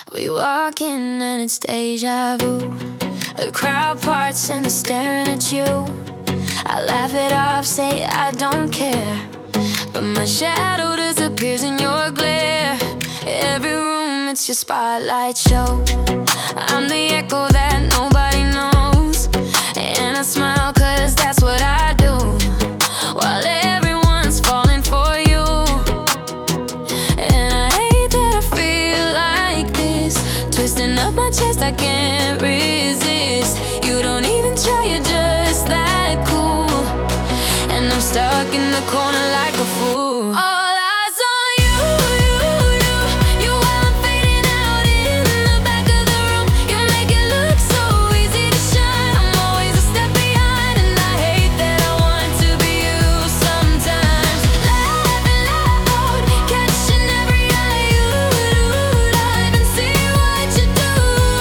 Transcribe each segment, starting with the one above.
We walk in and it's deja vu. The crowd parts and they're staring at you. I laugh it off, say I don't care, but my shadow disappears in your glare. Every room, it's your spotlight show. I'm the echo that nobody knows, and I smile 'cause that's what I do, while everyone's falling for you. And I hate that I feel like this, twisting up my chest, I can't resist. You don't even try, you're just that cool, and I'm stuck in the corner like a fool. All eyes on you, you while I'm fading out in the back of the room. You make it look so easy to shine. I'm always a step behind, and I hate that I want to be you sometimes. Laughing loud, catching every eye you do, dive and see what you do.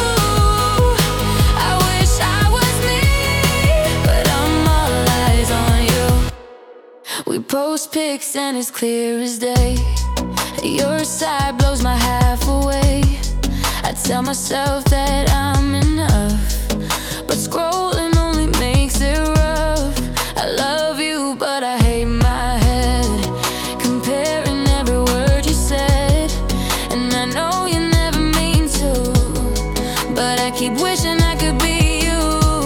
I wish I was me, but I'm all eyes on you. We post pics and it's clear as day. Your side blows my half away. I tell myself that I'm enough, but scrolling only makes it rough. I love you, but I hate my head, comparing every word you said. And I know you never mean to, but I keep wishing I could be you.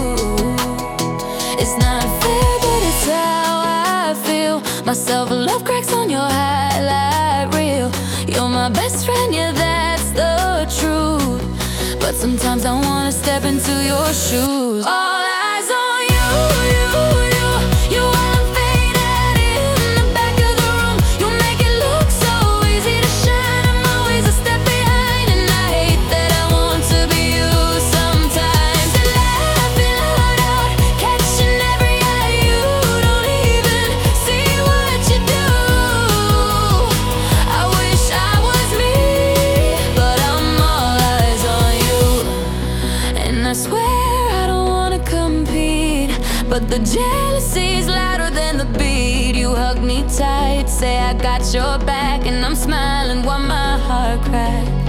It's not fair, but it's how I feel. My self-love cracks on your highlight reel. You're my best friend, yeah, that's the truth, but sometimes I wanna step into your shoes. All eyes on you, you while I'm faded in the back of the room. You make it look so easy to shine. I'm always a step behind, and I hate that I want to be you sometimes. And laughing loud out, catching every eye you don't even see what you do. I wish I was me, but I'm all eyes on you. And I swear I don't wanna compete, but the jealousy's louder than the beat. You hug me tight, say I got your back, and I'm smiling while my heart cracks.